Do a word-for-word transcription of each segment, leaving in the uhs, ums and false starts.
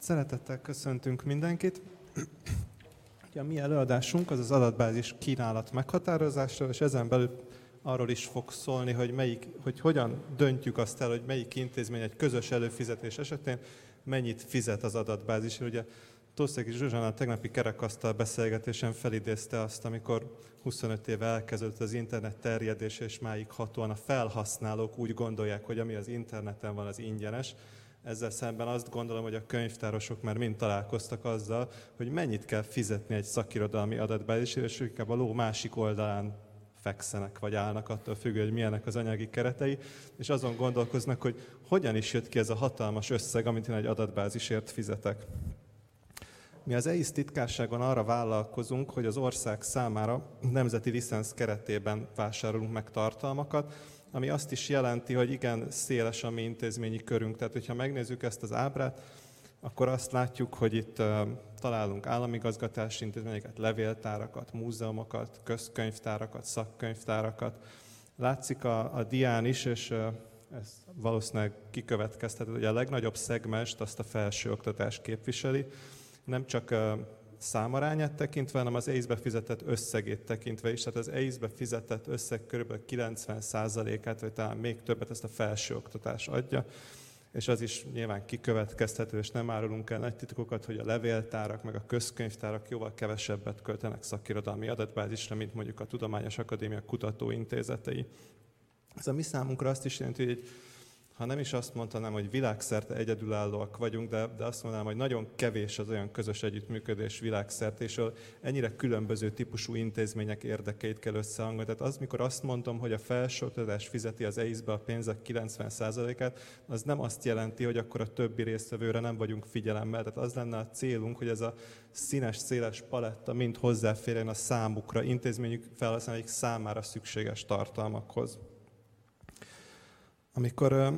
Szeretettel köszöntünk mindenkit. A mi előadásunk az az adatbázis kínálat meghatározásról, és ezen belül arról is fog szólni, hogy, melyik, hogy hogyan döntjük azt el, hogy melyik intézmény egy közös előfizetés esetén mennyit fizet az adatbázisra. Ugye Tószegi Zsuzsana a tegnapi kerekasztal beszélgetésen felidézte azt, amikor huszonöt éve elkezdődött az internet terjedése, és máig hatóan a felhasználók úgy gondolják, hogy ami az interneten van, az ingyenes. Ezzel szemben azt gondolom, hogy a könyvtárosok már mind találkoztak azzal, hogy mennyit kell fizetni egy szakirodalmi adatbázisért, és inkább a ló másik oldalán fekszenek, vagy állnak attól függő, hogy milyenek az anyagi keretei, és azon gondolkoznak, hogy hogyan is jött ki ez a hatalmas összeg, amit én egy adatbázisért fizetek. Mi az e i es titkárságon arra vállalkozunk, hogy az ország számára nemzeti licensz keretében vásárolunk meg tartalmakat, ami azt is jelenti, hogy igen, széles a mi intézményi körünk. Tehát, hogyha megnézzük ezt az ábrát, akkor azt látjuk, hogy itt uh, találunk államigazgatási intézményeket, levéltárakat, múzeumokat, közkönyvtárakat, szakkönyvtárakat. Látszik a, a dián is, és uh, ez valószínűleg kikövetkeztető, hogy a legnagyobb szegmest azt a felsőoktatás képviseli, nem csak uh, számarányát tekintve, hanem az e i es-be fizetett összegét tekintve is. Tehát az e i es-be fizetett összeg kb. kilencven százalékát, vagy talán még többet ezt a felsőoktatás adja. És az is nyilván kikövetkeztető, és nem árulunk el nagy titkokat, hogy a levéltárak, meg a közkönyvtárak jóval kevesebbet költenek szakirodalmi adatbázisra, mint mondjuk a Tudományos Akadémia kutatóintézetei. Ez a mi számunkra azt is jelenti, hogy ha nem is azt mondanám, hogy világszerte egyedülállóak vagyunk, de, de azt mondanám, hogy nagyon kevés az olyan közös együttműködés világszerte, és ennyire különböző típusú intézmények érdekeit kell összehangolni. Tehát az, mikor azt mondom, hogy a felsőoktatás fizeti az e i es-be a pénzek kilencven százalékát, az nem azt jelenti, hogy akkor a többi résztvevőre nem vagyunk figyelemmel. Tehát az lenne a célunk, hogy ez a színes, széles paletta mind hozzáférjen a számukra, intézményük felhasználóik számára szükséges tartalmakhoz. Amikor uh,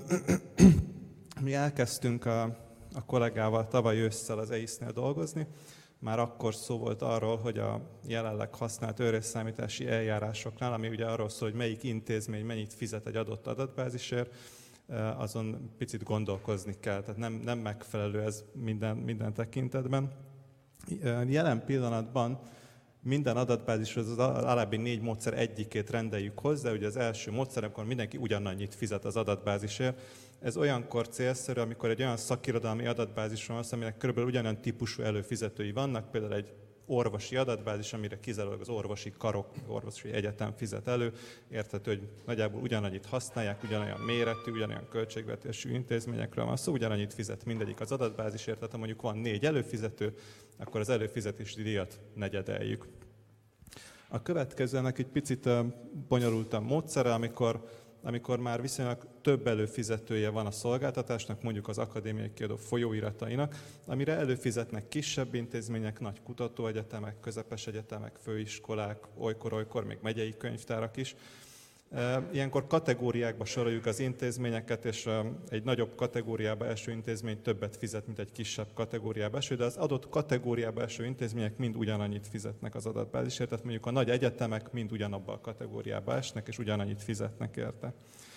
mi elkezdtünk a, a kollégával tavaly ősszel az e i es-nél dolgozni, már akkor szó volt arról, hogy a jelenleg használt őrésszámítási eljárásoknál, ami ugye arról szól, hogy melyik intézmény mennyit fizet egy adott adatbázisért, uh, azon picit gondolkozni kell, tehát nem, nem megfelelő ez minden, minden tekintetben. Uh, jelen pillanatban minden adatbázishoz az alábbi négy módszer egyikét rendeljük hozzá. Ugye az első módszer, amikor mindenki ugyanannyit fizet az adatbázisért. Ez olyankor célszerű, amikor egy olyan szakirodalmi adatbázisról van, aminek körülbelül ugyanolyan típusú előfizetői vannak, például egy orvosi adatbázis, amire kizárólag az orvosi karok, orvosi egyetem fizet elő. Érthető, hogy nagyjából ugyanannyit használják, ugyanolyan méretű, ugyanolyan költségvetésű intézményekről van szó, ugyanannyit fizet mindegyik az adatbázisért, tehát ha mondjuk van négy előfizető, akkor az előfizetési díjat negyedeljük. A következőnek egy picit bonyolultabb módszere, amikor, amikor már viszonylag több előfizetője van a szolgáltatásnak, mondjuk az akadémiai kiadó folyóiratainak, amire előfizetnek kisebb intézmények, nagy kutatóegyetemek, közepes egyetemek, főiskolák, olykor-olykor még megyei könyvtárak is. Ilyenkor kategóriákba soroljuk az intézményeket, és egy nagyobb kategóriába eső intézmény többet fizet, mint egy kisebb kategóriába eső, de az adott kategóriába eső intézmények mind ugyanannyit fizetnek az adatbázisért, tehát mondjuk a nagy egyetemek mind ugyanabba a kategóriába esnek, és ugyanannyit fizetnek érte.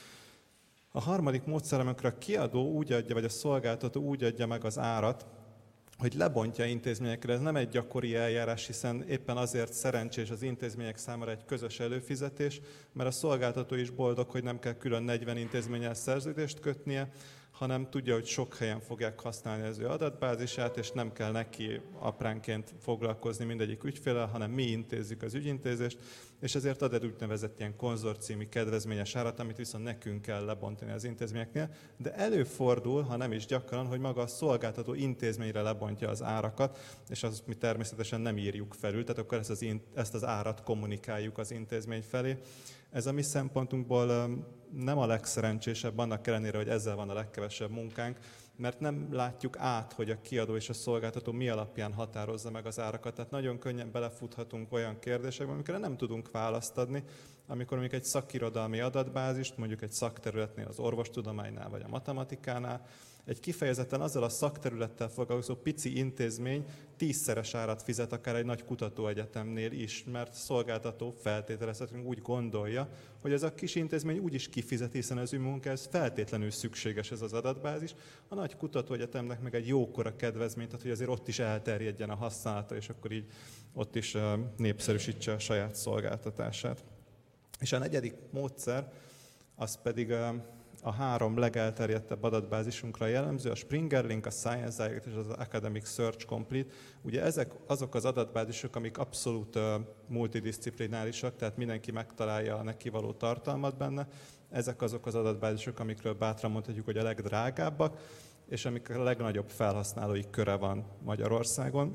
A harmadik módszer, amikor a kiadó úgy adja, vagy a szolgáltató úgy adja meg az árat, hogy lebontja intézményekre. Ez nem egy gyakori eljárás, hiszen éppen azért szerencsés az intézmények számára egy közös előfizetés, mert a szolgáltató is boldog, hogy nem kell külön negyven intézménnyel szerződést kötnie, hanem tudja, hogy sok helyen fogják használni az ő adatbázisát, és nem kell neki apránként foglalkozni mindegyik ügyféllel, hanem mi intézzük az ügyintézést, és ezért ad egy úgynevezett ilyen konzorciumi kedvezményes árat, amit viszont nekünk kell lebontani az intézményeknél, de előfordul, ha nem is gyakran, hogy maga a szolgáltató intézményre lebontja az árakat, és azt mi természetesen nem írjuk felül, tehát akkor ezt az, ezt az árat kommunikáljuk az intézmény felé. Ez a mi szempontunkból nem a legszerencsésebb, annak ellenére, hogy ezzel van a legkevesebb munkánk, mert nem látjuk át, hogy a kiadó és a szolgáltató mi alapján határozza meg az árakat. Tehát nagyon könnyen belefuthatunk olyan kérdésekbe, amikre nem tudunk választ adni, amikor mondjuk egy szakirodalmi adatbázist, mondjuk egy szakterületnél, az orvostudománynál vagy a matematikánál, egy kifejezetten azzal a szakterülettel foglalkozó pici intézmény tízszeres árat fizet akár egy nagy kutatóegyetemnél is, mert szolgáltató feltételezhetően úgy gondolja, hogy ez a kis intézmény úgyis kifizet, hiszen az ő munkához feltétlenül szükséges ez az adatbázis. A nagy kutatóegyetemnek meg egy jókora kedvezményt, tehát hogy azért ott is elterjedjen a használata, és akkor így ott is népszerűsítse a saját szolgáltatását. És a negyedik módszer, az pedig a három legelterjedtebb adatbázisunkra jellemző, a SpringerLink, a ScienceDirect és az Academic Search Complete. Ugye ezek azok az adatbázisok, amik abszolút uh, multidisciplinárisak, tehát mindenki megtalálja a neki való tartalmat benne. Ezek azok az adatbázisok, amikről bátran mondhatjuk, hogy a legdrágábbak, és amik a legnagyobb felhasználói köre van Magyarországon.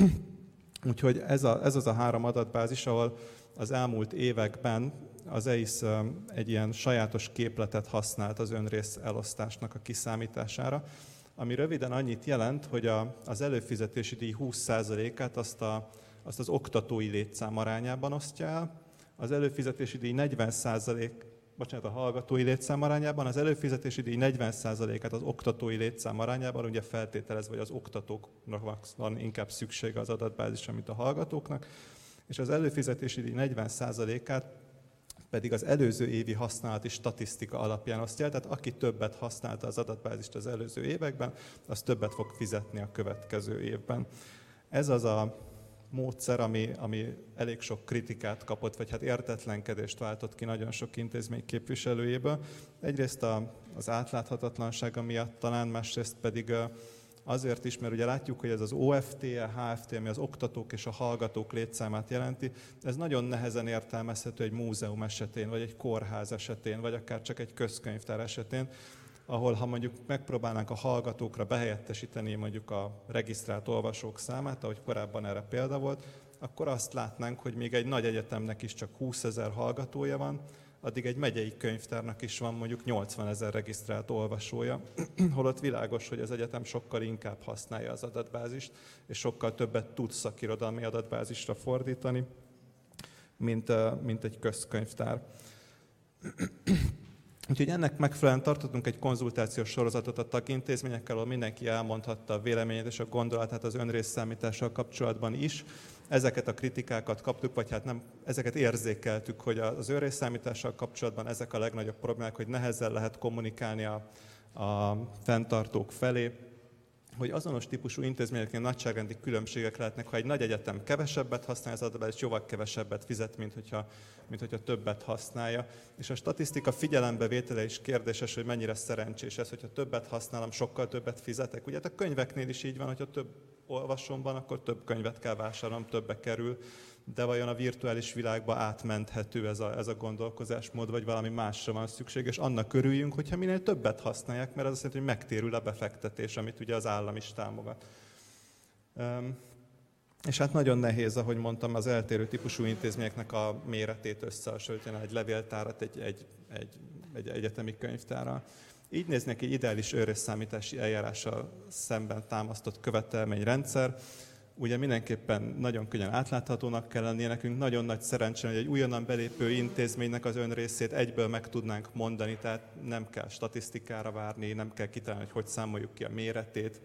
Úgyhogy ez, a, ez az a három adatbázis, ahol az elmúlt években az e i es egy ilyen sajátos képletet használt az önrész elosztásnak a kiszámítására, ami röviden annyit jelent, hogy a, az előfizetési díj húsz százalékát azt, a, azt az oktatói létszám arányában osztja el, az előfizetési díj negyven százalék, bocsánat, a hallgatói létszám arányában, az előfizetési díj negyven százalékát az oktatói létszám arányában, ugye feltételezve, hogy az oktatóknak van inkább szüksége az adatbázisra, mint a hallgatóknak, és az előfizetési díj negyven százalékát pedig az előző évi használati statisztika alapján osztja el, tehát aki többet használta az adatbázist az előző években, az többet fog fizetni a következő évben. Ez az a módszer, ami, ami elég sok kritikát kapott, vagy hát értetlenkedést váltott ki nagyon sok intézmény képviselőjéből. Egyrészt a, az átláthatatlansága miatt talán, másrészt pedig azért is, mert ugye látjuk, hogy ez az o ef té e, há ef té, ami az oktatók és a hallgatók létszámát jelenti, ez nagyon nehezen értelmezhető egy múzeum esetén, vagy egy kórház esetén, vagy akár csak egy közkönyvtár esetén, ahol ha mondjuk megpróbálnánk a hallgatókra behelyettesíteni mondjuk a regisztrált olvasók számát, ahogy korábban erre példa volt, akkor azt látnánk, hogy még egy nagy egyetemnek is csak húszezer hallgatója van, addig egy megyei könyvtárnak is van mondjuk nyolcvanezer regisztrált olvasója, holott világos, hogy az egyetem sokkal inkább használja az adatbázist, és sokkal többet tud szakirodalmi adatbázisra fordítani, mint, mint egy közkönyvtár. Úgyhogy ennek megfelelően tartottunk egy konzultációs sorozatot a tagintézményekkel, ahol mindenki elmondhatta a véleményét és a gondolatát az önrészszámítással kapcsolatban is. Ezeket a kritikákat kaptuk, vagy hát nem, ezeket érzékeltük, hogy az önrészszámítással kapcsolatban ezek a legnagyobb problémák, hogy nehezen lehet kommunikálni a, a fenntartók felé, hogy azonos típusú intézményeknél nagyságrendi különbségek lehetnek, ha egy nagy egyetem kevesebbet használja az adatbázist, jóval kevesebbet fizet, mint hogyha, mint hogyha többet használja. És a statisztika figyelembevétele is kérdéses, hogy mennyire szerencsés ez, hogyha többet használom, sokkal többet fizetek. Ugye a könyveknél is így van, hogyha több olvasom van, akkor több könyvet kell vásárolnom, többe kerül, de vajon a virtuális világba átmenthető ez a, ez a gondolkozásmód, vagy valami másra van szükség, és annak örüljünk, hogyha minél többet használják, mert az azt jelenti, hogy megtérül a befektetés, amit ugye az állam is támogat. Um, és hát nagyon nehéz, ahogy mondtam, az eltérő típusú intézményeknek a méretét összehasonlítani, egy levéltárat egy, egy, egy, egy egyetemi könyvtárral. Így néznek egy ideális önrészszámítási eljárással szemben támasztott követelményrendszer. Ugye mindenképpen nagyon könnyen átláthatónak kell lennie, nekünk nagyon nagy szerencsé, hogy egy újonnan belépő intézménynek az önrészét egyből meg tudnánk mondani, tehát nem kell statisztikára várni, nem kell kitalálni, hogy hogy számoljuk ki a méretét.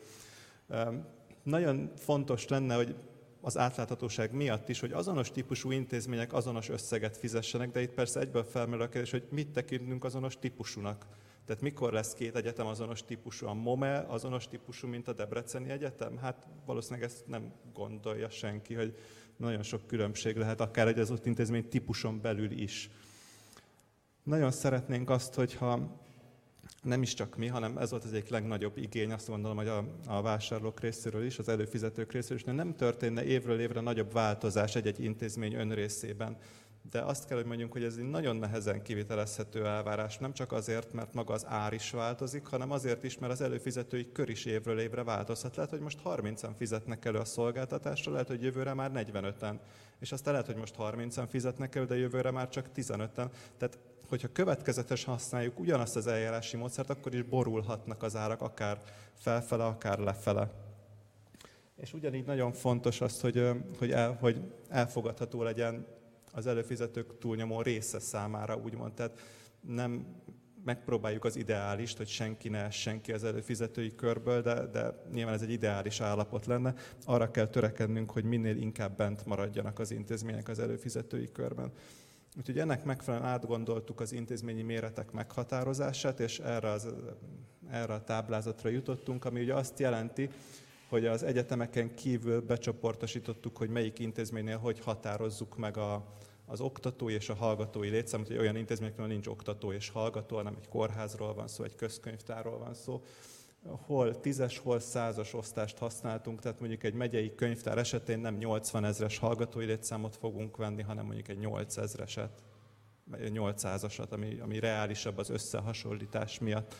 Nagyon fontos lenne, hogy az átláthatóság miatt is, hogy azonos típusú intézmények azonos összeget fizessenek, de itt persze egyből felmerül a kérdés, hogy mit tekintünk azonos típusúnak. Tehát mikor lesz két egyetem azonos típusú? A MOME azonos típusú, mint a Debreceni Egyetem? Hát valószínűleg ezt nem gondolja senki, hogy nagyon sok különbség lehet, akár egy az ott intézmény típuson belül is. Nagyon szeretnénk azt, hogyha nem is csak mi, hanem ez volt az egyik legnagyobb igény, azt gondolom, hogy a, a vásárlók részéről is, az előfizetők részéről is, de nem történne évről évre nagyobb változás egy-egy intézmény önrészében. De azt kell, hogy mondjunk, hogy ez egy nagyon nehezen kivitelezhető elvárás, nem csak azért, mert maga az ár is változik, hanem azért is, mert az előfizetői kör is évről évre változhat. Lehet, hogy most harmincan fizetnek elő a szolgáltatásra, lehet, hogy jövőre már negyvenöten, és aztán lehet, hogy most harmincan fizetnek elő, de jövőre már csak tizenöten. Tehát, hogyha következetesen használjuk ugyanazt az eljárási módszert, akkor is borulhatnak az árak, akár felfele, akár lefele. És ugyanígy nagyon fontos az, hogy, hogy, el, hogy elfogadható legyen az előfizetők túlnyomó része számára, úgymond. Tehát nem megpróbáljuk az ideálist, hogy senki ne essen ki az előfizetői körből, de, de nyilván ez egy ideális állapot lenne. Arra kell törekednünk, hogy minél inkább bent maradjanak az intézmények az előfizetői körben. Úgyhogy ennek megfelelően átgondoltuk az intézményi méretek meghatározását, és erre, az, erre a táblázatra jutottunk, ami ugye azt jelenti, hogy az egyetemeken kívül becsoportosítottuk, hogy melyik intézménynél hogy határozzuk meg a, az oktatói és a hallgatói létszámot, hogy olyan intézményeknél nincs oktató és hallgató, hanem egy kórházról van szó, egy közkönyvtárról van szó. Hol tízes, hol százas osztást használtunk, tehát mondjuk egy megyei könyvtár esetén nem nyolcvanezres hallgatói létszámot fogunk venni, hanem mondjuk egy nyolcezreset, vagy nyolcszázasat, ami, ami reálisabb az összehasonlítás miatt.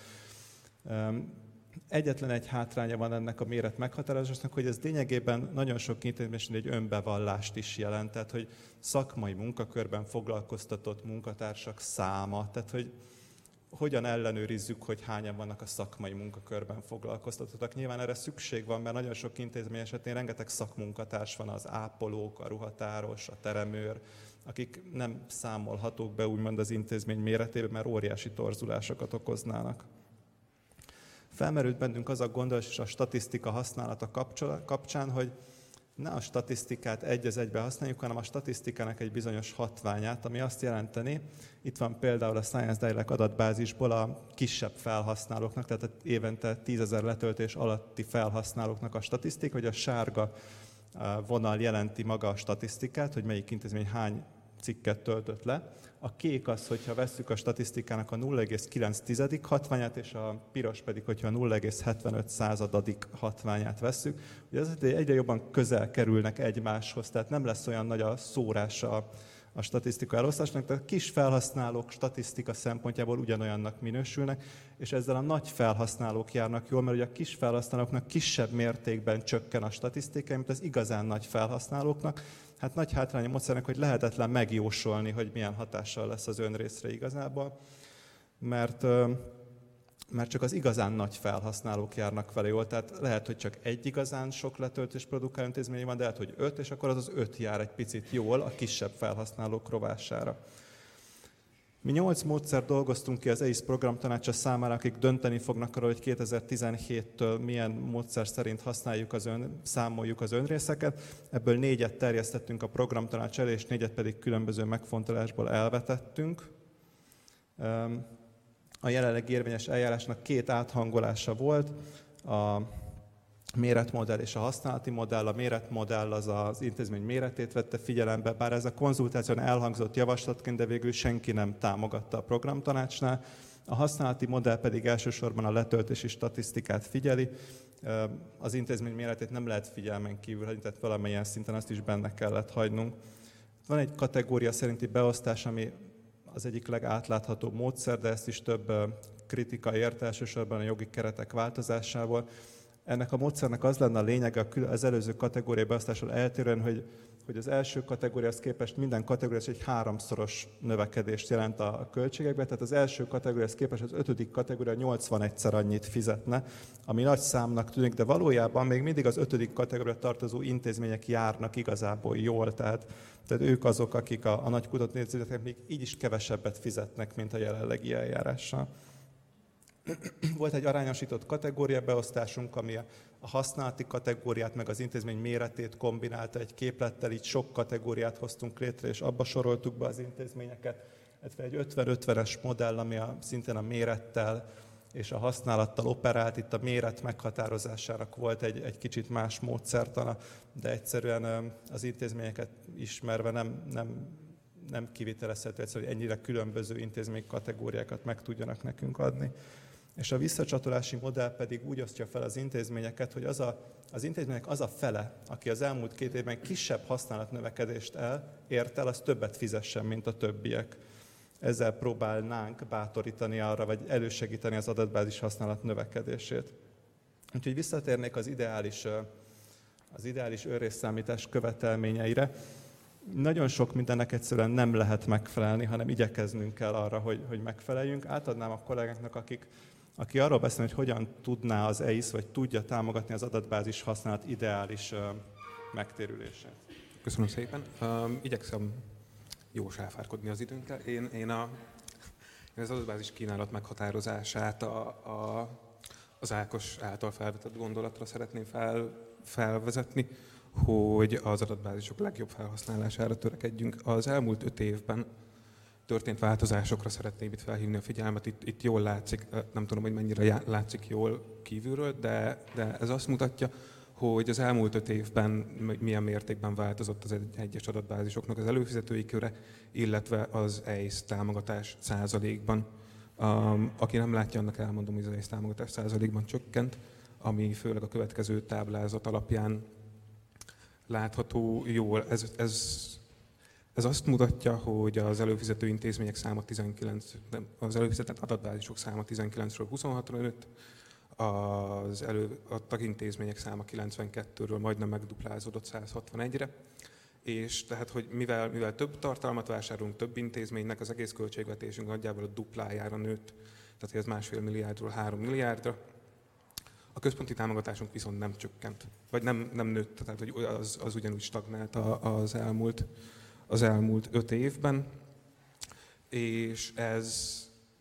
Egyetlen egy hátránya van ennek a méret meghatározásnak, hogy ez lényegében nagyon sok intézményben egy önbevallást is jelent, tehát hogy szakmai munkakörben foglalkoztatott munkatársak száma, tehát hogy hogyan ellenőrizzük, hogy hányan vannak a szakmai munkakörben foglalkoztatottak. Nyilván erre szükség van, mert nagyon sok intézmény esetén rengeteg szakmunkatárs van, az ápolók, a ruhatáros, a teremőr, akik nem számolhatók be úgymond az intézmény méretében, mert óriási torzulásokat okoznának. Felmerült bennünk az a gondolás és a statisztika használata kapcsán, hogy ne a statisztikát egy az egybe használjuk, hanem a statisztikának egy bizonyos hatványát, ami azt jelenteni, itt van például a Science Direct adatbázisból a kisebb felhasználóknak, tehát évente tízezer letöltés alatti felhasználóknak a statisztika, hogy a sárga vonal jelenti maga a statisztikát, hogy melyik intézmény hány cikket töltött le. A kék az, hogyha vesszük a statisztikának a nulla egész kilenc hatványát, és a piros pedig, hogyha a nulla egész hetvenöt századadik hatványát vesszük. Ugye ez egyre jobban közel kerülnek egymáshoz, tehát nem lesz olyan nagy a szórása a, a statisztika elosztásnak, tehát a kis felhasználók statisztika szempontjából ugyanolyannak minősülnek, és ezzel a nagy felhasználók járnak jól, mert ugye a kis felhasználóknak kisebb mértékben csökken a statisztika, mint az igazán nagy felhasználóknak. Hát nagy hátránya módszernek, hogy lehetetlen megjósolni, hogy milyen hatással lesz az önrészre igazából, mert, mert csak az igazán nagy felhasználók járnak vele jól, tehát lehet, hogy csak egy igazán sok letöltés produkáló intézmény van, de lehet, hogy öt, és akkor az az öt jár egy picit jól a kisebb felhasználók rovására. Mi nyolc módszer dolgoztunk ki az e i es programtanácsa számára, akik dönteni fognak arról, hogy kétezer-tizenhéttől milyen módszer szerint használjuk az ön, számoljuk az önrészeket. Ebből négyet terjesztettünk a programtanács elé, és négyet pedig különböző megfontolásból elvetettünk. A jelenleg érvényes eljárásnak két áthangolása volt, a méretmodell és a használati modell. A méretmodell az az intézmény méretét vette figyelembe, bár ez a konzultáción elhangzott javaslatként, de végül senki nem támogatta a programtanácsnál. A használati modell pedig elsősorban a letöltési statisztikát figyeli. Az intézmény méretét nem lehet figyelmen kívül hagyni, tehát valamilyen szinten azt is benne kellett hagynunk. Van egy kategória szerinti beosztás, ami az egyik legátláthatóbb módszer, de ezt is több kritika érte, elsősorban a jogi keretek változásával. Ennek a módszernek az lenne a lényege az előző kategóriai beosztásról eltérően, hogy, hogy az első kategóriához képest minden kategóriás egy háromszoros növekedést jelent a költségekben, tehát az első kategóriához képest az ötödik kategória nyolcvanegyszer annyit fizetne, ami nagy számnak tűnik, de valójában még mindig az ötödik kategória tartozó intézmények járnak igazából jól, tehát, tehát ők azok, akik a, a nagy kutatóintézetek még így is kevesebbet fizetnek, mint a jelenlegi eljárással. Volt egy arányosított kategóriabeosztásunk, ami a használati kategóriát meg az intézmény méretét kombinálta egy képlettel, így sok kategóriát hoztunk létre, és abba soroltuk be az intézményeket. Ez egy ötven-ötvenes modell, ami a, szintén a mérettel és a használattal operált. Itt a méret meghatározásának volt egy, egy kicsit más módszertana, de egyszerűen az intézményeket ismerve nem, nem, nem kivitelezhető, hogy ennyire különböző intézmény kategóriákat meg tudjanak nekünk adni. És a visszacsatolási modell pedig úgy osztja fel az intézményeket, hogy az, a, az intézmények az a fele, aki az elmúlt két évben kisebb használatnövekedést ért el, az többet fizessen, mint a többiek. Ezzel próbálnánk bátorítani arra, vagy elősegíteni az adatbázis használat növekedését. Úgyhogy visszatérnék az ideális, az ideális önrészszámítás követelményeire. Nagyon sok mindennek egyszerűen nem lehet megfelelni, hanem igyekeznünk kell arra, hogy, hogy megfeleljünk. Átadnám a kollégáknak, akik, aki arról beszél, hogy hogyan tudná az e i es, vagy tudja támogatni az adatbázis használat ideális uh, megtérülését. Köszönöm szépen. Uh, igyekszem jó sáfárkodni az időnkkel. Én, én, a, én az adatbázis kínálat meghatározását a, a, az Ákos által felvetett gondolatra szeretném fel, felvezetni, hogy az adatbázisok legjobb felhasználására törekedjünk. Az elmúlt öt évben történt változásokra szeretném itt felhívni a figyelmet. Itt, itt jól látszik, nem tudom, hogy mennyire látszik jól kívülről, de, de ez azt mutatja, hogy az elmúlt öt évben milyen mértékben változott az egyes adatbázisoknak az előfizetői köre, illetve az E I S támogatás százalékban. Um, aki nem látja, annak elmondom, hogy az E I S támogatás százalékban csökkent, ami főleg a következő táblázat alapján látható jól. Ez, ez, ez azt mutatja, hogy az előfizető intézmények száma tizenkilenc, nem, az előfizetett adatbázisok száma tizenkilencről huszonhatra nőtt, az elő, a tagintézmények száma kilencvenkettőről majdnem megduplázódott száz hatvanegyre, és tehát, hogy mivel, mivel több tartalmat vásárolunk, több intézménynek, az egész költségvetésünk nagyjából a duplájára nőtt, tehát ez másfél milliárdról három milliárdra. A központi támogatásunk viszont nem csökkent, vagy nem, nem nőtt, tehát hogy az, az ugyanúgy stagnált az elmúlt, az elmúlt öt évben, és ez,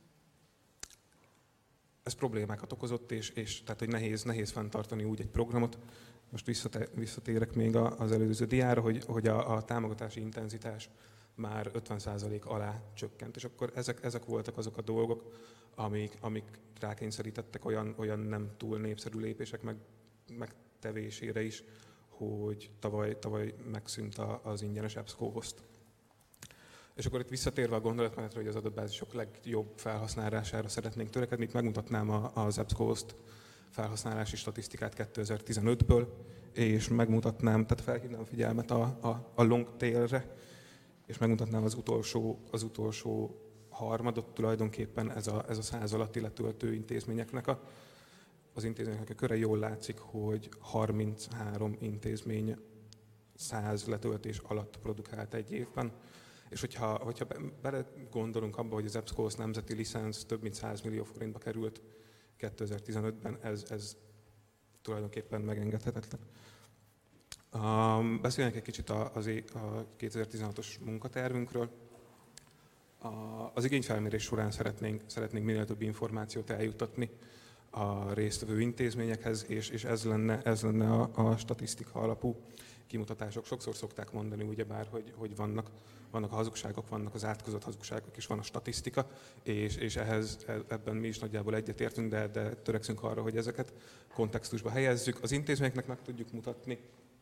ez problémákat okozott, és, és tehát, hogy nehéz, nehéz fenntartani úgy egy programot. Most visszatérek még az előző diára, hogy, hogy a, a támogatási intenzitás már ötven százalék alá csökkent, és akkor ezek, ezek voltak azok a dolgok, amik, amik rákényszerítettek olyan, olyan nem túl népszerű lépések meg, megtevésére is, hogy tavaly, tavaly megszűnt az ingyenes EBSCO-host. És akkor itt visszatérve a gondolatmenetre, hogy az adatbázisok legjobb felhasználására szeretnénk törekedni, itt megmutatnám az EBSCO-host felhasználási statisztikát kétezer-tizenötből, és megmutatnám, tehát felhívnám a figyelmet a, a, a long tailre, és megmutatnám az utolsó, az utolsó harmadot, tulajdonképpen ez a, ez a száz alatti letöltő intézményeknek a, az intézményeknek a köre. Jól látszik, hogy harminchárom intézmény száz letöltés alatt produkált egy évben. És hogyha, hogyha bele gondolunk abba, hogy az EBSCO-host nemzeti licenc több mint száz millió forintba került kétezer-tizenötben, ez, ez tulajdonképpen megengedhetetlen. Um, beszélnek egy kicsit a, az a kétezer-tizenhatos munkatervünkről. A, az igényfelmérés során szeretnénk, szeretnénk minél több információt eljuttatni a résztvevő intézményekhez, és, és ez lenne, ez lenne a, a statisztika alapú kimutatások. Sokszor szokták mondani, ugyebár, hogy, hogy vannak, vannak a hazugságok, vannak az átkozott hazugságok, és van a statisztika, és, és ehhez, ebben mi is nagyjából egyetértünk, de, de törekszünk arra, hogy ezeket kontextusba helyezzük. Az intézményeknek meg tudjuk mutatni,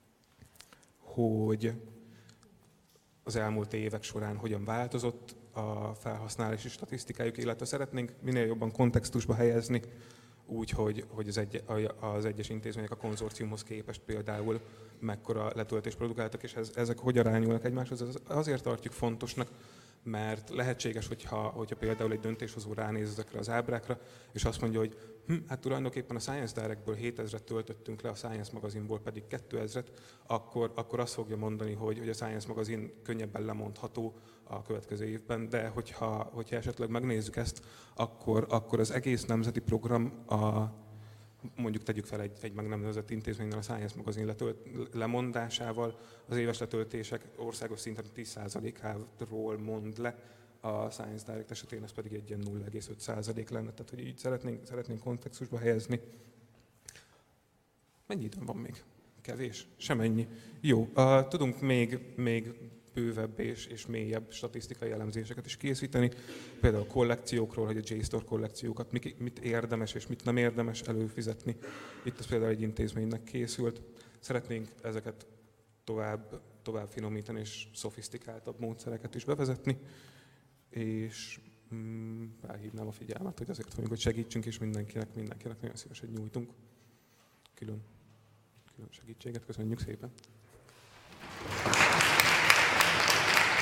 hogy az elmúlt évek során hogyan változott a felhasználási statisztikájuk, illetve szeretnénk minél jobban kontextusba helyezni, úgy, hogy, hogy az, egy, az egyes intézmények a konzorciumhoz képest például mekkora letöltést produkáltak, és ez, ezek hogy arányulnak egymáshoz. Azért tartjuk fontosnak, mert lehetséges, hogyha, hogyha például egy döntéshozó ránéz ezekre az ábrákra, és azt mondja, hogy hm, hát tulajdonképpen a Science Directből hétezret töltöttünk le, a Science magazinból pedig kétezret, akkor, akkor azt fogja mondani, hogy, hogy a Science magazin könnyebben lemondható a következő évben, de hogyha, hogyha esetleg megnézzük ezt, akkor, akkor az egész nemzeti program, a, mondjuk tegyük fel egy, egy meg nem nevezett intézménynél a Science magazin letölt, lemondásával, az éves letöltések országos szinten tíz százalékáról mond le, a Science Direct esetén ez pedig egy ilyen nulla egész öt százalék lenne, tehát hogy így szeretnénk, szeretnénk kontextusba helyezni. Mennyi időm van még? Kevés? Semennyi. Jó, uh, tudunk még, még bővebb és, és mélyebb statisztikai elemzéseket is készíteni, például a kollekciókról, hogy a JSTOR kollekciókat mit, mit érdemes és mit nem érdemes előfizetni. Itt ez például egy intézménynek készült. Szeretnénk ezeket tovább, tovább finomítani és szofisztikáltabb módszereket is bevezetni, és mm, felhívnám a figyelmet, hogy azért vagyunk, hogy segítsünk, és mindenkinek, mindenkinek nagyon szívesen nyújtunk külön, külön segítséget. Köszönjük szépen!